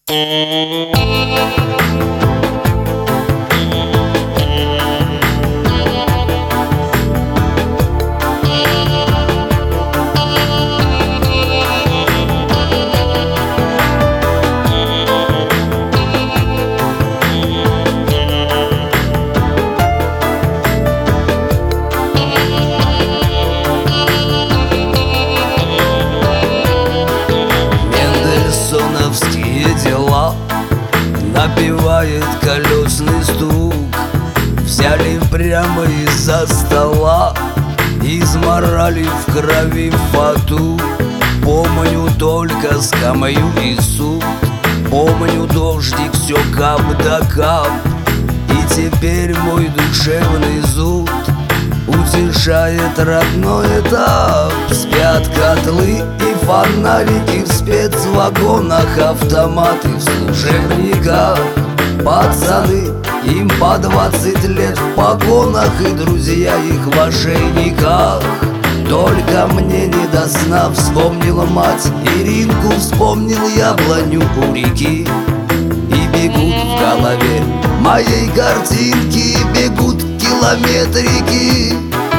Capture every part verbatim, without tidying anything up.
Мендельсоновские дела напевает колесный стук. Взяли прямо из-за стола, изморали в крови фату. Помню только скамью и суд, помню дождик, все кап да кап. И теперь мой душевный зуд утешает родной этап. Спят котлы и фонарики в спецвагонах, автоматы в служебниках. Пацаны, им по двадцать лет в погонах, и друзья их в ошейниках. Только мне не до сна вспомнила мать Иринку, вспомнил яблоню у реки. И бегут в голове моей картинки, бегут километрики.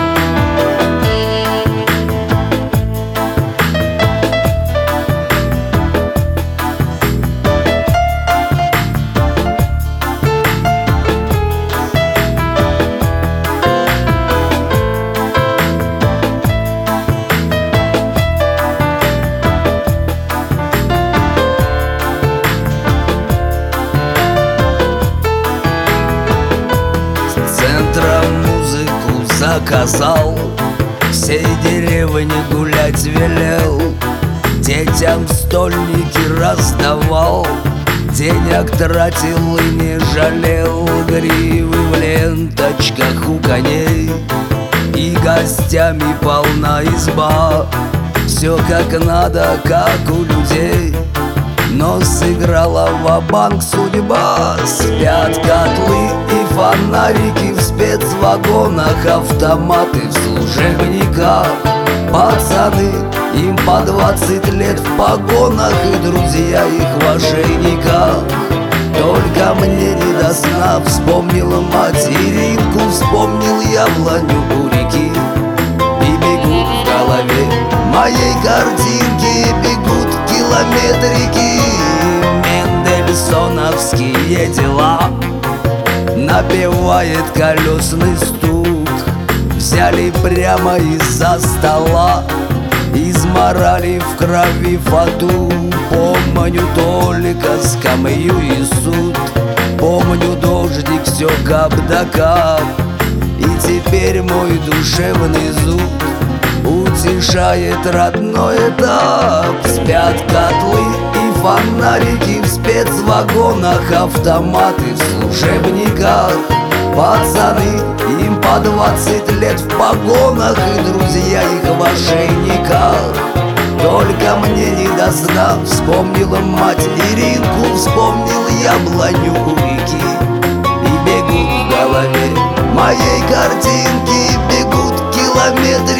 Музыку заказал, всей деревне гулять велел, детям стольники раздавал, денег тратил и не жалел. Гривы в ленточках у коней, и гостями полна изба. Все как надо, как у людей, но сыграла ва-банк судьба. Спят котлы и фонарики в спецвагонах, автоматы в служебниках. Пацаны, им по двадцать лет в погонах, и друзья их в ошейниках. Только мне не до сна вспомнила мать Иринку, вспомнил яблоню у реки. И бегут в голове моей картинки, бегут километрики. Мендельсоновские дела напевает колесный стук. Взяли прямо из-за стола, изморали в крови фату. Помню только скамью и суд, помню дождик, все кап да кап. И теперь мой душевный зуд утешает родной этап. Спят котлы и фонарики в спецвагонах, автоматы в служебниках. Пацаны, им по двадцать лет в погонах, и друзья их в ошейниках. Только мне не до сна вспомнила мать Иринку, вспомнил яблоню у реки. И бегут в голове моей картинки, бегут километры.